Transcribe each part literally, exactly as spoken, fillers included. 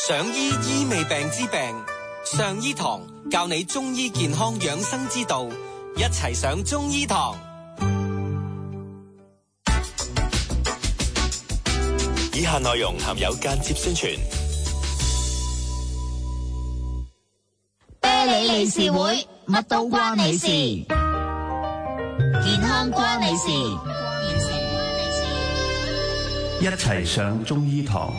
想醫醫未病之病，上醫堂教你中醫健康養生之道，一齊上中醫堂。以下內容含有間接宣傳。 啤梨理事會，乜都關你事，健康關你事， 一齊上中醫堂。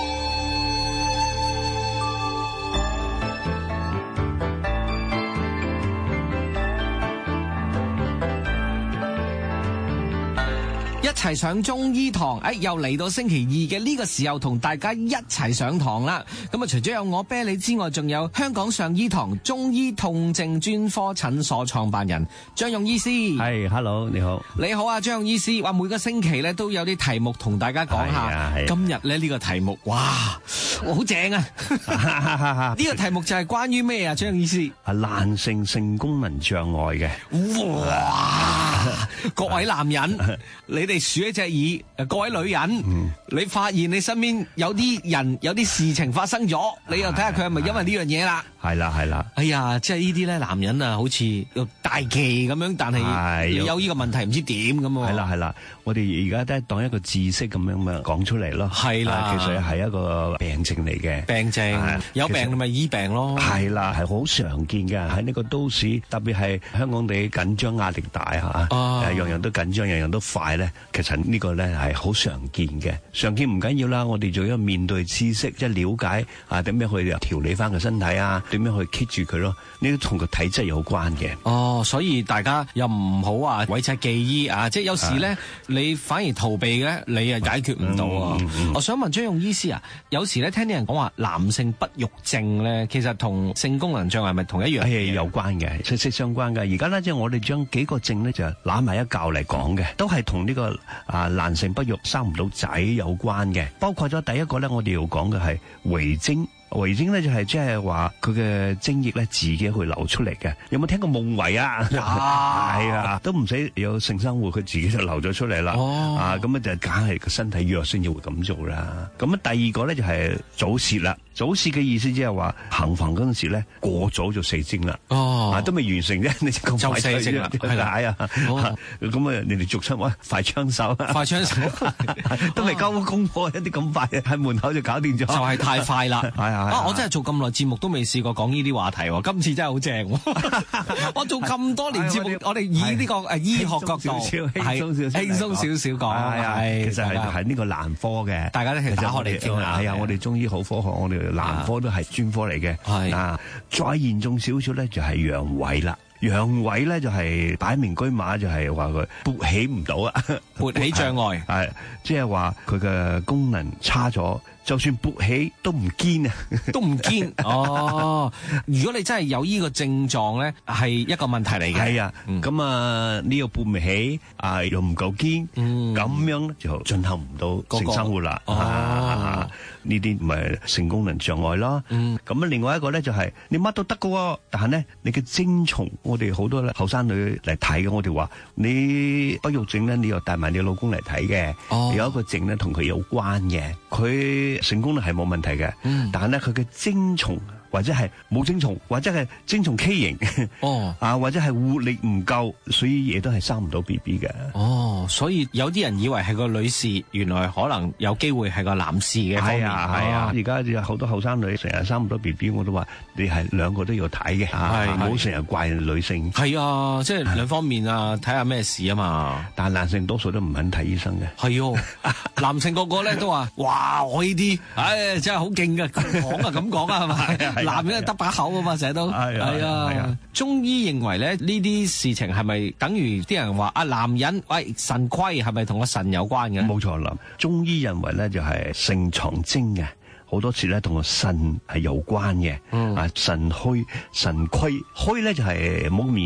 一齊上中醫堂，誒，又嚟到星期二嘅呢個時候，同大家一齊上堂啦。咁啊，除咗有我啤梨之外，仲有香港上醫堂中醫痛症專科診所創辦人張勇醫師。 係 ，hello， 你好。 你好啊，張勇醫師。話每個星期咧都有啲題目同大家講下。 啊啊、 今日咧呢個題目，哇，好正啊！呢個題目就係關於咩啊，張勇醫師？ 啊，爛性性功能障礙嘅。 哇！各位男人，你哋數一隻耳；各位女人，嗯、你發現你身邊有啲人有啲事情發生咗，你又睇下佢係咪因為呢樣嘢啦？係啦，係啦。哎呀，即係呢啲咧，男人啊，好似大忌咁樣，但係有呢個問題唔知點咁喎。係啦，係啦，我哋而家都係當一個知識咁樣咪講出嚟咯。係啦，其實係一個病症嚟嘅。病症有病咪醫病咯。係啦，係好常見嘅喺呢個都市，特別係香港地緊張壓力大嚇，誒樣樣都緊張，樣樣都快咧。其實呢個咧係好常見嘅，常見唔緊要啦。我哋做一個面對知識，即係了解啊點樣去調理翻個身體啊，點樣去 keep 住佢咯。呢啲同個體質有關嘅。哦，所以大家又唔好話諱疾忌醫啊，即係有時咧你反而逃避咧，你啊解決唔到啊。嗯嗯、我想問張勇醫師啊，有時咧聽啲人講話男性不育症咧，其實同性功能障礙係咪同一樣？係有關嘅，息息相關嘅。而家咧即係我哋將幾個症咧就攬埋一嚿嚟講嘅，都係同呢個啊男性不育生唔到仔有關嘅。包括咗第一個咧，我哋要講嘅係遺精。遺精咧就係即係話佢嘅精液咧自己去流出嚟嘅。有冇聽過夢遺啊？係啊，都唔使有性生活，佢自己就流咗出嚟啦。哦，啊咁啊就梗係個身體弱先至會咁做啦。咁啊第二個咧就係早泄啦。早泄嘅意思即係話行房嗰陣時咧過早就射精啦。哦，啊都未完成啫，你就快射精啦？係啦，係啊。咁啊，你哋俗稱話快槍手，快槍手都未交功課，一啲咁快喺門口就搞掂咗，就係太快啦。係啊。啊！我真係做咁耐節目都未試過講呢啲話題喎，今次真係好正喎！我做咁多年節目，我哋以呢個誒醫學角度，輕鬆少少，輕鬆少少講，係啊，其實係係呢個難科嘅，大家咧係打開嚟傾下。係啊，我哋中醫好科學，我哋難科都係專科嚟嘅。係啊，再嚴重少少咧就係陽痿啦。陽痿咧就係擺明車馬，就係話佢勃起唔到啊，勃起障礙係即係話佢嘅功能差咗。就算勃起都唔堅啊，都唔堅哦。如果你真係有呢個症狀咧，係一個問題嚟嘅。係啊，咁、嗯、啊呢個勃唔起啊又唔夠堅，咁、嗯、樣咧就進行唔到性生活啦。哦，呢啲咪性功能障礙咯。嗯，咁啊另外一個咧就係、是、你乜都得噶，但係咧你嘅精蟲，我哋好多後生女嚟睇嘅，我哋話你不育症咧，你又帶埋你老公嚟睇嘅。哦，有一個症咧同佢有關嘅，佢。性功能係冇問題嘅，嗯、但係咧佢嘅精蟲或者係冇精蟲，或者係精蟲畸形，哦，啊或者係活力唔夠，所以亦都係生唔到 B B 嘅。哦，所以有啲人以為係個女士，原來可能有機會係個男士嘅方面。係啊係啊，而家有好多後生女成日生唔到 B B， 我都話你係兩個都要睇嘅，唔好成日怪女性。係啊，即係兩方面啊，睇下咩事啊嘛。但係男性多數都唔肯睇醫生嘅。係哦，男性個個咧都話，哇，我呢啲，唉，真係好勁嘅，講啊咁講啊，係咪？男人得把口啊嘛，成日都係啊，係啊。中醫認為咧，呢啲事情係咪等於啲人話啊？男人喂腎虧係咪同個腎有關嘅？冇錯啦，中醫認為咧就係腎藏精嘅，好多次咧同個腎係有關嘅。嗯、啊，腎虛、腎虧，虛咧就係冇咁嚴重，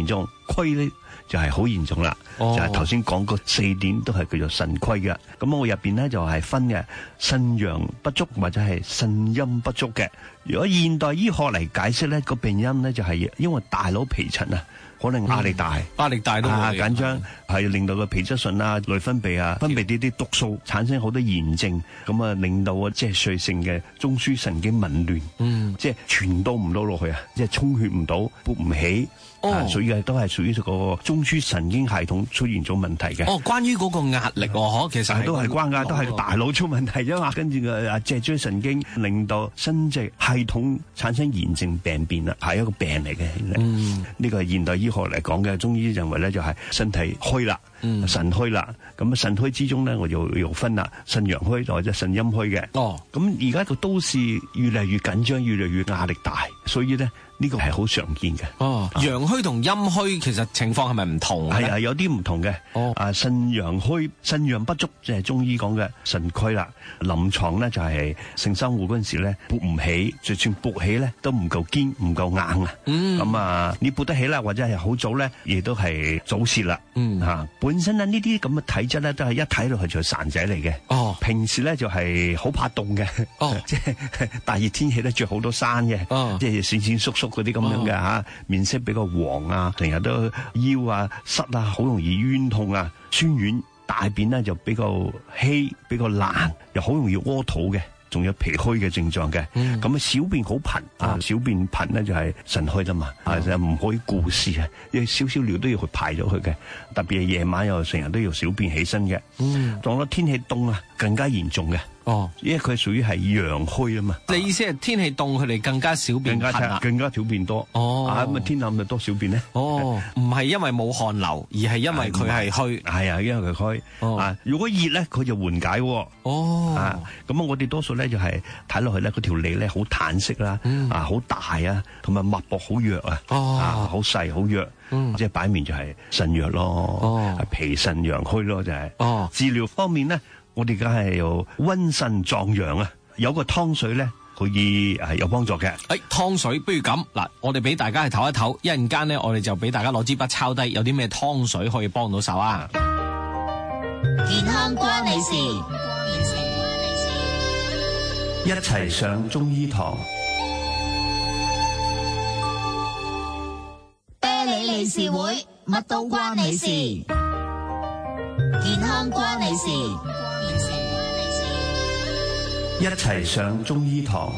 虧咧就係好嚴重啦， 哦、 就係頭先講個四點都係叫做腎虧嘅。咁我入邊咧就係分嘅腎陽不足或者係腎陰不足嘅。如果現代醫學嚟解釋咧，個病因咧就係因為大腦皮層啊，可能壓力大， 嗯、壓力大都啊會緊張，係令到個皮質醇啊、內分泌啊分泌啲啲毒素，產生好多炎症，咁啊令到啊即係髓性嘅中樞神經紊亂， 嗯， 即係傳導唔到落去啊，即係充血唔到，勃唔起。 哦， 啊、所以係都係屬於個中樞神經系統出現咗問題嘅。 哦，關於嗰個壓力喎，其實都係關㗎，都係大腦出問題啫嘛。跟住個啊脊椎神經令到生殖系統產生炎症病變啦，係一個病嚟嘅。 嗯， 呢個係現代醫學嚟講嘅，中醫認為咧就係身體虛啦， 嗯、 腎虛啦。咁啊腎虛之中咧，我就要分啦，腎陽虛或者腎陰虛嘅。 哦， 咁而家個都市越嚟越緊張，越嚟越壓力大，所以咧。呢個係好常見嘅。 哦，陽虛同陰虛其實情況係咪唔同？ 係係有啲唔同嘅。哦，啊腎陽虛、腎陽不足，即係中醫講嘅腎虧啦。臨床咧就係性生活嗰陣時咧勃唔起，就算勃起咧都唔夠堅、唔夠硬啊。嗯。咁啊，你勃得起啦，或者係好早咧，亦都係早泄啦。嗯。嚇，本身咧呢啲咁嘅體質咧，都係一睇落去就係孱仔嚟嘅。哦。平時咧就係好怕凍嘅。哦。即係大熱天氣咧着好多衫嘅。哦。即係閃閃縮縮。嗰啲咁樣嘅嚇，面色比較黃啊，成日都腰啊、膝啊，好容易冤痛啊、酸軟，大便咧就比較稀、比較爛，又好容易屙肚嘅，仲有脾虛嘅症狀嘅。咁、嗯、啊，小便好頻啊，小便頻咧就係腎虛啦嘛，啊就唔可以顧事啊，因為少少尿都要去排咗佢嘅，特別係夜晚又成日都要小便起身嘅。嗯，當咗天氣凍啊，更加嚴重嘅。哦，因為佢屬於係陽虛啊嘛。 你意思係天氣凍，佢哋更加小便頻啊？ 更加小便多。哦，啊咁啊天冷咪多小便咧？ 哦，唔係因為冇汗流，而係因為佢係虛。 係啊，因為佢虛。哦，啊，如果熱咧，佢就緩解。哦，啊，咁啊，我哋多數咧就係睇落去咧，嗰條脷咧好淡色啦，啊，好大啊，同埋脈搏好弱啊，啊，好細好弱，即係擺面就係腎弱咯，哦，脾腎陽虛咯，就係。哦，治療方面咧。我哋梗係要溫腎壯陽啊！有個湯水咧，可以係有幫助嘅。誒、 哎，湯水不如咁嗱，我哋俾大家去唞一唞，一陣間咧，我哋就俾大家攞支筆抄低，有啲咩湯水可以幫到手啊！ 健康關你事， 一齊上中醫堂。 啤梨理事會，乜都關你事。健康關你事。 一齊上中醫堂。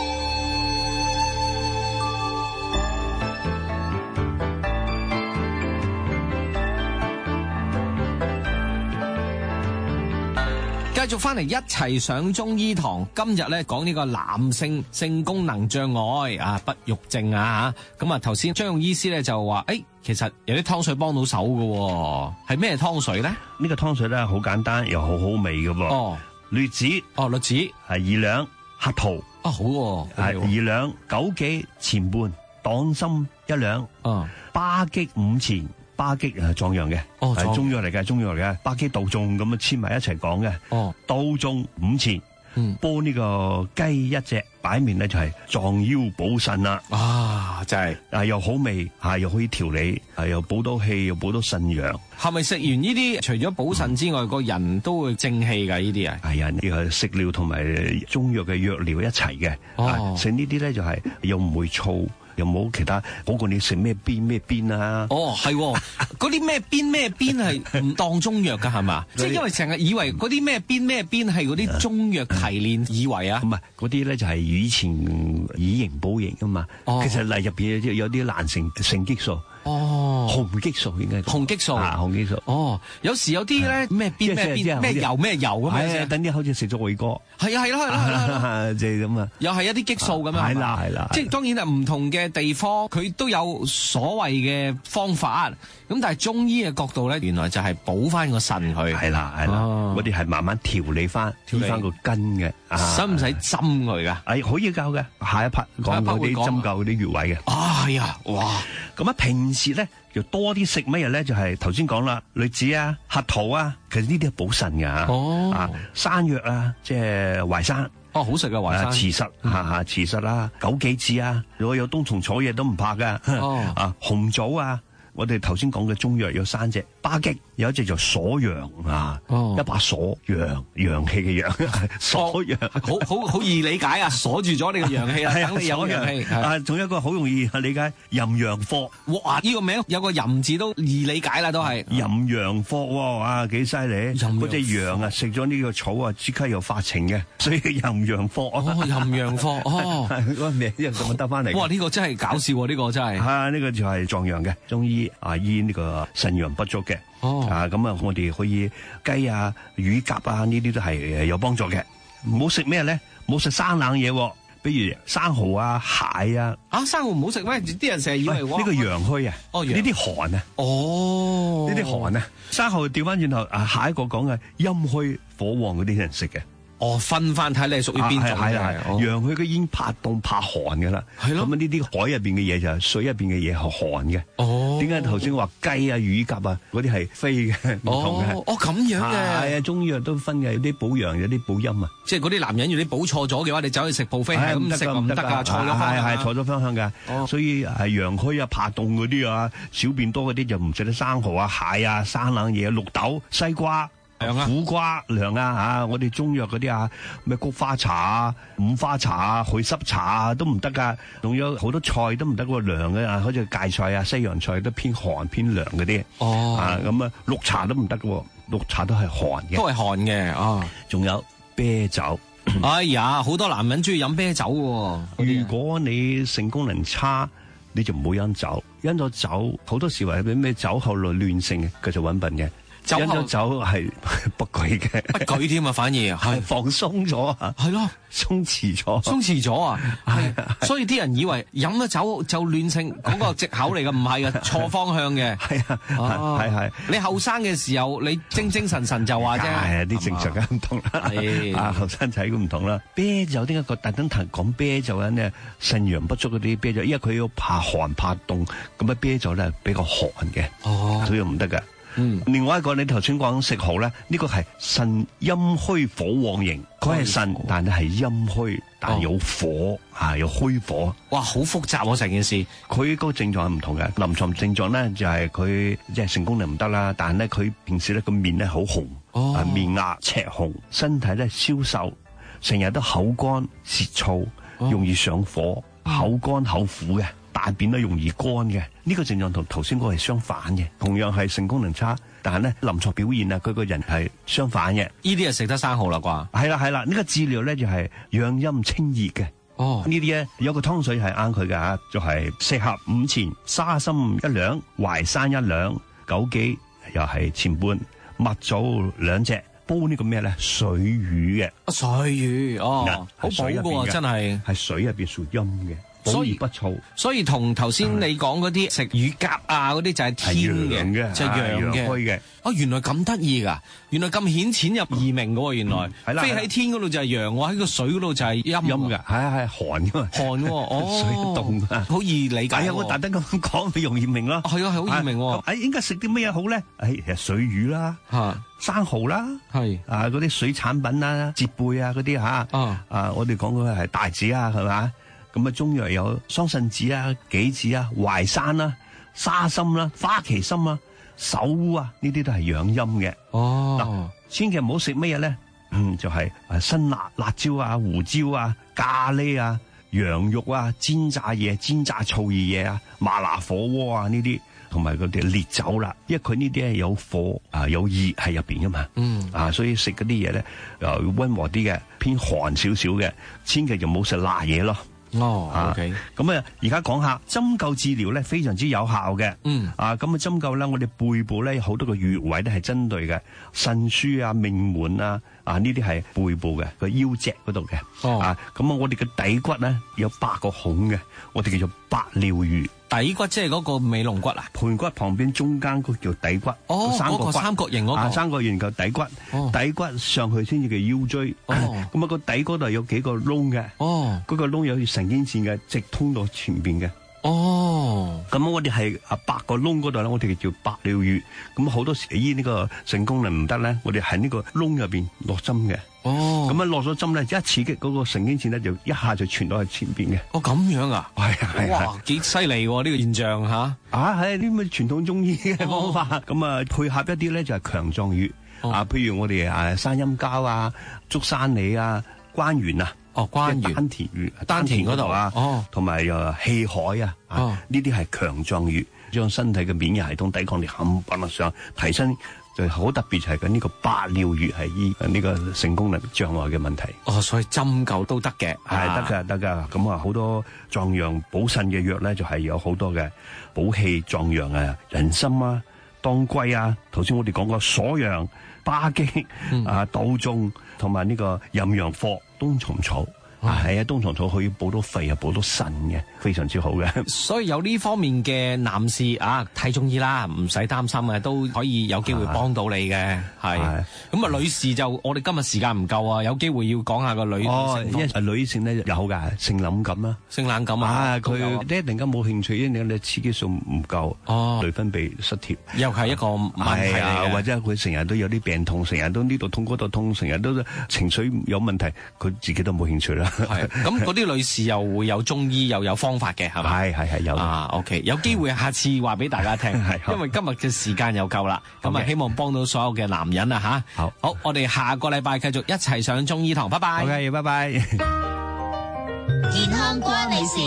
繼續翻嚟一齊上中醫堂，今日咧講呢個男性性功能障礙啊，不育症啊吓。咁啊，頭先張勇醫師咧就話，誒、哎，其實有啲湯水幫到手嘅，係咩湯水咧？ 呢個湯水咧好簡單，又好好味嘅噃。哦。栗子， 哦，栗子係二兩，核桃啊，好喎， 係二兩，枸杞前半，黨參一兩，啊，巴戟五錢，巴戟係壯陽嘅，哦，係中藥嚟嘅，中藥嚟嘅，巴戟杜仲咁啊黐埋一齊講嘅，哦，杜仲五錢。嗯，煲呢個雞一隻，擺面咧就係壯腰補腎啦。啊，真係啊，又好味，吓又可以調理，係又補到氣，又補到腎陽。 係咪食完呢啲，除咗補腎之外，個、嗯、人都會正氣噶？呢啲啊， 係啊，呢個食療同埋中藥嘅藥療一齊嘅。哦，食呢啲咧就係又唔會燥。又冇其他好過你食咩邊咩邊啊？ 哦，係嗰啲咩邊咩邊係唔當中藥噶係嘛？即係因為成日以為嗰啲咩邊咩邊係嗰啲中藥提煉，以為啊， 唔係嗰啲咧就係以前以形補形噶嘛。哦、其實嚟入邊有啲難性性激素。哦，雄激素應該雄激素啊，雄激素。 哦，有時有啲咧咩邊咩邊咩油咩油咁樣， 係啊，等啲好似食咗偉哥。 係啊，係啦，係啦，係啦， 即係咁啊。 又係一啲激素咁樣。係啦，係啦。即係當然係唔同嘅地方，佢都有所謂嘅方法。咁但係中醫嘅角度咧，原來就係補翻個腎佢。係啦，係啦。嗰啲係慢慢調理翻，調翻個根嘅。使唔使針佢噶？ 誒，可以教嘅。下一 part 講嗰啲針灸嗰啲穴位嘅。 啊，係啊，哇！ 咁啊，平時咧就多啲食乜嘢咧？就係頭先講啦，栗子啊、核桃啊，其實呢啲係補腎噶。哦，啊，山藥啊，即係淮山。 哦，好食嘅淮山。 慈實吓吓，慈實啦，枸杞子啊，如果有冬蟲草嘢都唔怕噶。哦，啊，紅棗啊， 我哋頭先講嘅中藥有三隻，巴戟有一隻就鎖陽啊， 哦一把鎖陽陽氣嘅陽，鎖陽， 好好好易理解啊，鎖住咗你個陽氣啊，等你有陽氣。 啊，仲有一個好容易理解淫陽科， 哇！呢個名有個淫字都易理解啦，都係淫陽科喎，啊幾犀利！嗰隻羊啊，食咗呢個草啊，即刻又發情嘅，所以淫陽科。 哦，淫陽科哦， 嗰個名又咁得翻嚟。 哇！呢個真係搞笑喎，呢個真係。 啊，呢個就係壯陽嘅中醫啊，醫呢個腎陽不足嘅。 哦， 啊咁啊，我哋可以雞啊、乳鴿啊呢啲都係誒有幫助嘅。唔好食咩咧？唔好食生冷嘢，比如生蠔啊、蟹啊。 啊，生蠔唔好食咩？啲人成日以為呢個陽虛啊， 哦， 呢啲寒啊， 哦， 呢啲寒啊，生蠔調翻轉頭啊，下一個講嘅陰虛火旺嗰啲人食嘅。 哦，分翻睇你係屬於邊種嘅， 陽虛佢已經怕凍怕寒嘅啦， 係咯。 咁啊呢啲海入邊嘅嘢就係水入邊嘅嘢係寒嘅。 哦， 點解頭先話雞啊、乳鴿啊嗰啲係飛嘅，唔同嘅。 哦，咁樣嘅。 係啊，中醫藥都分嘅，有啲補陽，有啲補陰啊。 即係嗰啲男人，如果補錯咗嘅話，你走去食 buffet 係咁食唔得㗎，錯咗方向。 係係錯咗方向㗎。所以係陽虛啊、怕凍嗰啲啊、小便多嗰啲就唔食得生蠔啊、蟹啊、生冷嘢、綠豆、西瓜。苦瓜涼啊吓，我哋中藥嗰啲啊，咩菊花茶啊、五花茶啊、祛濕茶啊都唔得噶，仲有好多菜都唔得喎，涼嘅啊，好似芥菜啊、西洋菜都偏寒偏涼嗰啲。 哦， 啊咁啊，綠茶都唔得嘅，綠茶都係寒嘅， 都係寒嘅啊。 仲有啤酒， 哎呀，好多男人中意飲啤酒嘅。 如果你性功能差，你就唔好飲酒，飲咗酒好多時話咩酒後來亂性嘅，佢就揾笨嘅。飲咗酒係不舉嘅， 不舉添啊，反而係放鬆咗啊， 係咯， 鬆弛咗， 鬆弛咗啊，係，所以啲人以為飲咗酒就亂性，嗰個藉口嚟嘅，唔係嘅，錯方向嘅， 係啊，係係， 你後生嘅時候你精精神神就話啫， 係啊，啲正常嘅唔同啦，啊後生仔咁唔同啦，啤酒點解個特登提講啤酒咧？呢腎陽不足嗰啲啤酒，因為佢要怕寒怕凍，咁啊啤酒咧比較寒嘅，哦，所以唔得噶。嗯，另外一個你頭先講食蠔咧，呢、這個係腎陰虛火旺型，佢係腎，但係係陰虛，但係有火啊、哦，有虛火。 哇，好複雜喎、啊、成件事。 佢個症狀係唔同嘅，臨床症狀咧就係佢即係性功能唔得啦，但係咧佢平時咧個面咧好紅，哦、啊面額赤紅，身體咧消瘦，成日都口乾舌燥，容易上火，哦、口乾口苦嘅。大便都容易乾嘅，呢、這個症狀同頭先嗰個係相反嘅，同樣係性功能差，但係咧臨床表現啊，佢個人係相反嘅。 呢啲係食得生蠔啦啩？係啦係啦，呢、這個治療咧就係養陰清熱嘅。哦，呢啲咧有個湯水係啱佢嘅吓，就係、是、四合五錢，沙參一兩，淮山一兩，枸杞又係前半，蜜棗兩隻，煲呢個咩咧？水魚嘅。 水魚哦，好補嘅真係， 係水入邊屬陰嘅。所以不燥， 所以同頭先你講嗰啲食乳鴿啊嗰啲就係天嘅，就係陽嘅。哦，原來咁得意噶，原來咁顯淺入易明噶，原來。係啦，飛喺天嗰度就係陽，我喺個水嗰度就係陰。陰噶，係係寒噶嘛。寒哦，水凍啊，好易理解。係啊，我特登咁講，咪容易明咯。係啊，係好易明。誒，應該食啲咩嘢好咧？誒，水魚啦，生蠔啦，係啊，嗰啲水產品啦，折貝啊嗰啲吓。啊，我哋講嗰個係帶子啊，係嘛？咁啊，中藥有桑葚子啊、杞子啊、淮山啦、沙參啦、花旗參啊、首烏啊，呢啲都係養陰嘅。哦，嗱，千祈唔好食乜嘢咧？嗯，就係誒辛辣辣椒啊、胡椒啊、咖喱啊、羊肉啊、煎炸嘢、煎炸醋意嘢啊、麻辣火鍋啊呢啲，同埋嗰啲烈酒啦，因為佢呢啲係有火啊、有熱喺入邊噶嘛。嗯，啊，所以食嗰啲嘢咧又溫和啲嘅，偏寒少少嘅，千祈就唔好食辣嘢咯。哦 ，OK，咁啊，而家講下針灸治療咧，非常之有效嘅。嗯，啊，咁啊，針灸咧，我哋背部咧有好多個穴位咧係針對嘅，腎腧啊、命門啊，啊呢啲係背部嘅個腰脊嗰度嘅。哦，啊，咁啊，我哋嘅底骨咧有八個孔嘅，我哋叫做八髎穴。底骨即係嗰個尾龍骨啊？盤骨旁邊中間嗰叫底骨。哦，嗰個三角形嗰個。啊，三角形叫底骨。哦，底骨上去先至叫腰椎。哦，咁啊個底嗰度有幾個窿嘅。哦，嗰個窿有條神經線嘅，直通到前邊嘅。 哦， 咁我哋係啊八個窿嗰度咧，我哋叫百療穴。咁好多時醫呢個性功能唔得咧，我哋喺呢個窿入邊落針嘅。 哦， 咁啊落咗針咧，一刺激嗰個神經線咧，就一下就傳到去前邊嘅。 哦咁樣啊？ 係啊係啊。 哇，幾犀利喎呢個現象吓！ 啊係呢啲傳統中醫嘅方法，咁啊、哦、配合一啲咧就係強壯穴。哦、啊，譬如我哋啊山陰交啊、足三里啊、關元啊。 哦，關元、 丹田穴、 丹田嗰度啊，哦， 同埋又氣海啊， 哦， 呢啲係強壯穴，將身體嘅免疫系統抵抗力冚唪唥上提升，就好特別就係緊呢個百療穴係醫呢個性功能障礙嘅問題。 哦，所以針灸都得嘅， 係得㗎，得㗎。咁啊，好多壯陽補腎嘅藥咧，就係有好多嘅補氣壯陽啊，人參啊、當歸啊，頭先我哋講過鎖陽、巴戟、嗯、啊、杜仲同埋呢個陰陽貨。冬蟲草、嗯、啊，係啊，冬蟲草可以補到肺啊，補到腎嘅，非常之好嘅。 所以有呢方面嘅男士啊，睇中醫啦，唔使擔心嘅，都可以有機會幫到你嘅。係咁啊，女士就我哋今日時間唔夠啊，有機會要講下個女哦， 性因為女性咧有㗎性冷感啦， 性冷感啊， 啊，佢一陣間冇興趣，因為你雌激素唔夠，哦，內分泌失調， 又係一個問題嚟嘅， 或者佢成日都有啲病痛，成日都呢度痛嗰度痛，成日都情緒有問題，佢自己都冇興趣啦。 係咁，嗰啲女士又會有中醫又有方法嘅，係咪？ 係係係有啊。OK， 有機會下次話俾大家聽，因為今日嘅時間又夠啦，咁啊希望幫到所有嘅男人啊吓。好，好，我哋下個禮拜繼續一齊上中醫堂，拜拜。 OK， 拜拜。 健康關你事，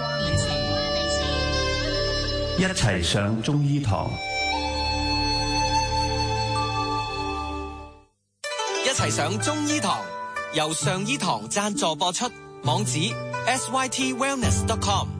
一齊上中醫堂， 一齊上中醫堂，由上醫堂贊助播出，網址 s y t wellness dot com。